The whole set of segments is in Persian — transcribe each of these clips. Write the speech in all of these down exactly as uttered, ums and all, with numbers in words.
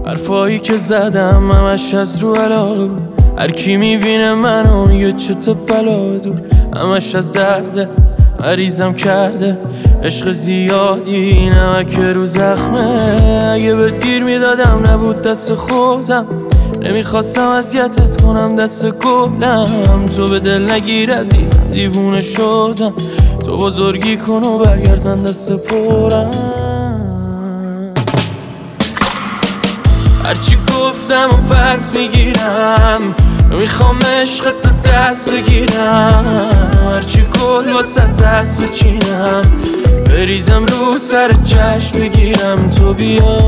حرفایی که زدم همش از رو علاقه بود. هر کی میبینه منو میگه چه تو بلا دور. همش از درده مریضم کرده عشق زیادی نمک رو زخمه. اگه بهت گیر میدادم نبود دست خودم، نمیخواستم اذیتت کنم دست گلم. تو به دل نگیر عزیزم دیوونه شدم، تو بزرگی کن و برگرد من دست پرم. هرچی گفتم و پس میگیرم، میخوام عشق تو دست بگیرم. هرچی گل واسه دست بچینم، بریزم رو سر جشن بگیرم تو بیا.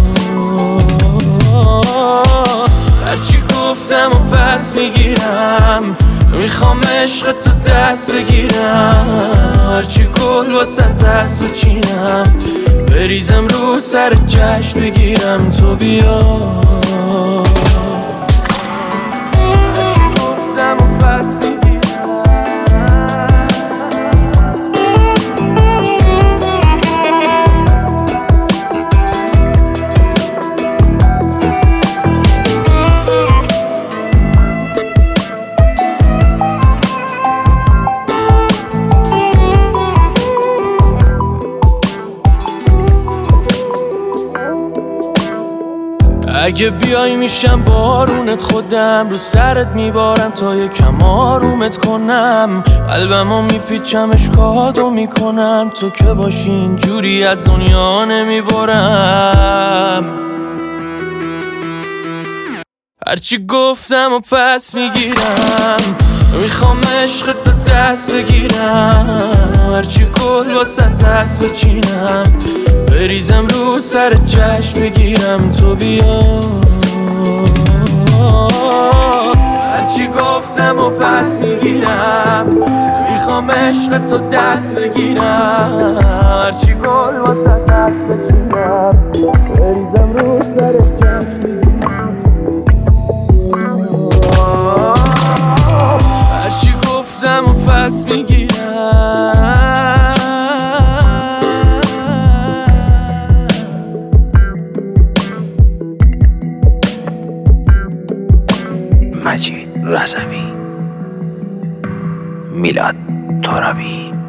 هرچی گفتم و پس میگیرم، میخوام عشق تو دست بگیرم. هرچی گل واسه دست بچینم، بریزم رو سر جشن بگیرم تو بیا. هرچی گفتم و پس میگیرم، اگه بیای میشم بارونت، خودم رو سرت میبارم تا یکم آرومت کنم. قلبمو میپیچم اشکاتو میکنم، تو که باشی اینجوری از دنیا نمیبارم. هرچی گفتم و پس میگیرم، میخوام عشق تو دست بگیرم. هرچی گل واسه دست بچینم، بریزم رو سر جشن بگیرم تو بیا. هرچی گفتم و پس میگیرم، میخوام عشق تو دست بگیرم. هرچی گل واسه دست بچینم، بریزم رو سر جشن بگیرم. هرچی گفتم و پس میگیرم. مجید رضوی، میلاد ترابی.